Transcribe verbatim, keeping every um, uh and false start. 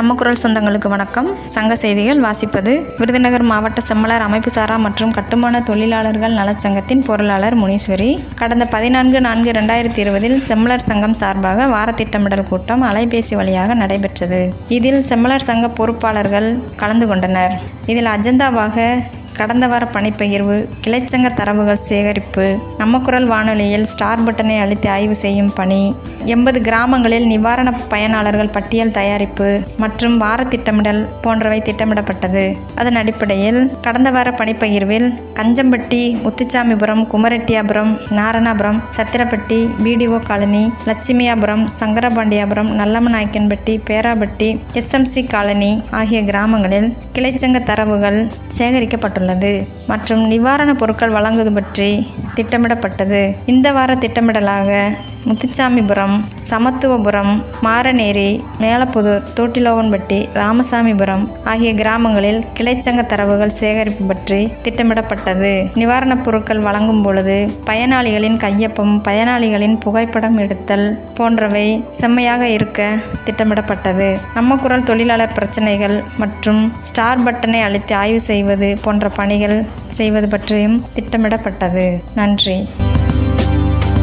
நம்ம குரல் சொந்தங்களுக்கு வணக்கம். சங்க செய்திகள் வாசிப்பது விருதுநகர் மாவட்ட செம்மலர் அமைப்புசாரா மற்றும் கட்டுமான தொழிலாளர்கள் நலச்சங்கத்தின் பொருளாளர் முனீஸ்வரி. கடந்த பதினான்கு நான்கு இரண்டாயிரத்தி இருபதில் செம்மலர் சங்கம் சார்பாக வார திட்டமிடல் கூட்டம் அலைபேசி வழியாக நடைபெற்றது. இதில் செம்மலர் சங்க பொறுப்பாளர்கள் கலந்து கொண்டனர். இதில் அஜெண்டாவாக கடந்த வார பணிப்பகிர்வு, கிளைச்சங்க தரவுகள் சேகரிப்பு, நம்ம குரல் வானொலியில் ஸ்டார் பட்டனை அழுத்தி ஆய்வு செய்யும் பணி, எண்பது கிராமங்களில் நிவாரண பயனாளர்கள் பட்டியல் தயாரிப்பு மற்றும் வார திட்டமிடல் போன்றவை திட்டமிடப்பட்டது. அதன் அடிப்படையில் கடந்த வார பணிப்பகிர்வில் Kanjampatti, Muthuchamipuram, Kumarettiyapuram, Naranapuram, Sathirapatti, BDO colony, Lakshmiyapuram, Sankarapandiyapuram, Nallamanayakkanpatti, Perapatti, SMC colony ஆகிய கிராமங்களில் கிளைச்சங்க தரவுகள் சேகரிக்கப்பட்டுள்ளது மற்றும் நிவாரணப் பொருட்கள் வழங்குவது பற்றி திட்டமிடப்பட்டது. இந்த வார திட்டமிடலாக முத்துச்சாமிபுரம், சமத்துவபுரம், மாரநேரி, மேலப்புதூர், தோட்டிலோவன்பட்டி, ராமசாமிபுரம் ஆகிய கிராமங்களில் கிளைச்சங்க தரவுகள் சேகரிப்பு பற்றி திட்டமிடப்பட்டது. நிவாரணப் பொருட்கள் வழங்கும் பொழுது பயனாளிகளின் கையொப்பம், பயனாளிகளின் புகைப்படம் எடுத்தல் போன்றவை செம்மையாக இருக்க திட்டமிடப்பட்டது. நம்ம குரல் தொழிலாளர் பிரச்சனைகள் மற்றும் ஸ்டார் பட்டனை அழுத்தி ஆய்வு செய்வது போன்ற பணிகள் செய்வது பற்றியும் திட்டமிடப்பட்டது. நன்றி.